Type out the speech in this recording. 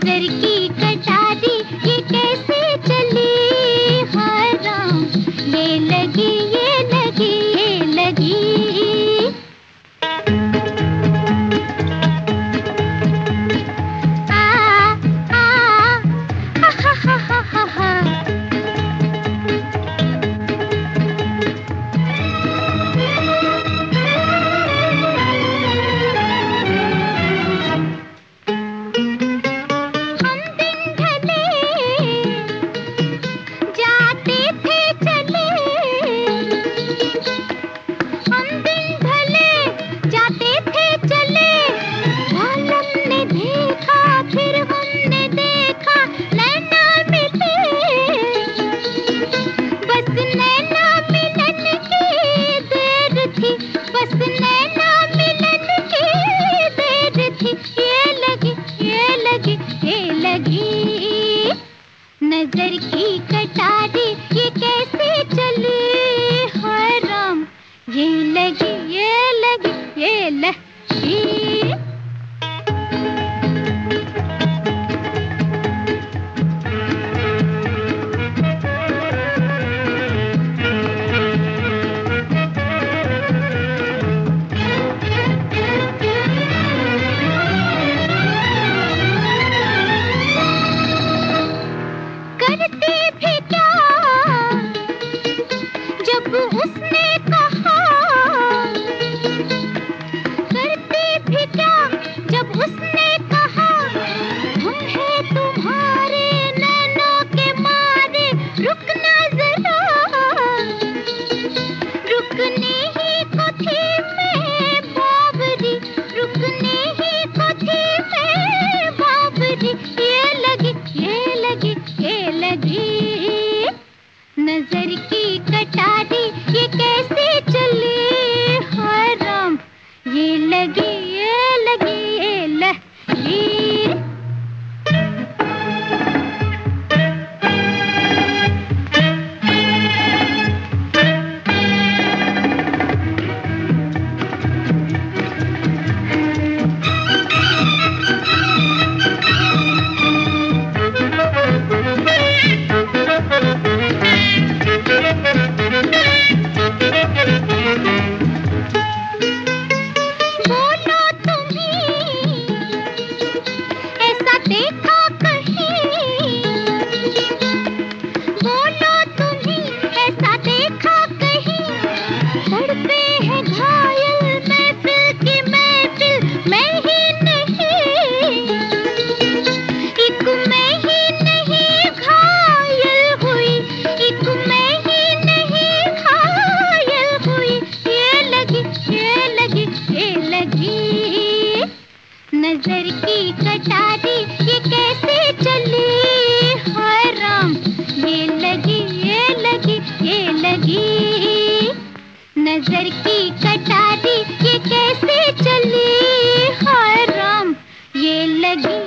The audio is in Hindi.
नजर की कटारी ये कैसे चली, हाय राम, ये लगी ये लगी ये लगी। नजर की कटारी ये कैसे चली, हाय राम, ये लगी ये लगी ये लगी। उसने कहा करते भी क्या, जब उसने कहा तुम्हें तुम्हारे नैनों के मारे रुकना जरा, रुकने ही को थी मैं बाबरी, रुकने ही को थी मैं बाबरी। ये लगी ये लगी ये लगी। नजर की कटारी ये कैसे चली, हाय राम, ये लगी ये लगी ये लगी। देखा कहीं, बोलो तुम्हीं ऐसा देखा कहीं, तड़पे है घायल महफिल की महफिल, मैं ही नहीं, एक मैं ही नहीं घायल हुई, एक मैं ही नहीं घायल हुई। ये लगी ये लगी ये लगी। नजर की कटारी ये कैसे चली, हाय राम, ये लगी ये लगी ये लगी। नजर की कटारी ये कैसे चली, हाय राम, ये लगी।